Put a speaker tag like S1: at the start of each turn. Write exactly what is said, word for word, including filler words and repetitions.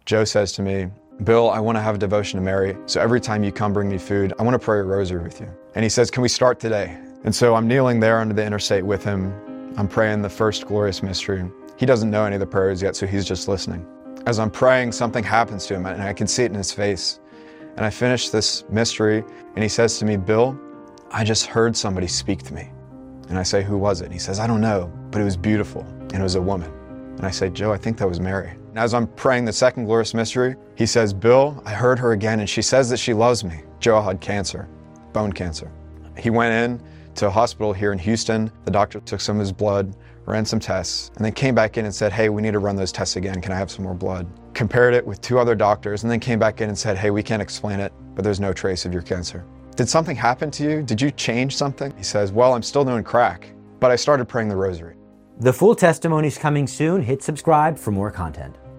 S1: Joe says to me, Bill, I want to have a devotion to Mary, so every time you come bring me food, I want to pray a rosary with you. And he says, can we start today? And so I'm kneeling there under the interstate with him. I'm praying the first glorious mystery. He doesn't know any of the prayers yet, so he's just listening. As I'm praying, something happens to him, and I can see it in his face. And I finish this mystery, and he says to me, Bill, I just heard somebody speak to me. And I say, who was it? And he says, I don't know, but it was beautiful, and it was a woman. And I say, Joe, I think that was Mary. And as I'm praying the second glorious mystery, he says, Bill, I heard her again, and she says that she loves me. Joe had cancer, bone cancer. He went in to a hospital here in Houston. The doctor took some of his blood, ran some tests, and then came back in and said, hey, we need to run those tests again. Can I have some more blood? Compared it with two other doctors, and then came back in and said, hey, we can't explain it, but there's no trace of your cancer. Did something happen to you? Did you change something? He says, well, I'm still doing crack, but I started praying the rosary.
S2: The full testimony is coming soon. Hit subscribe for more content.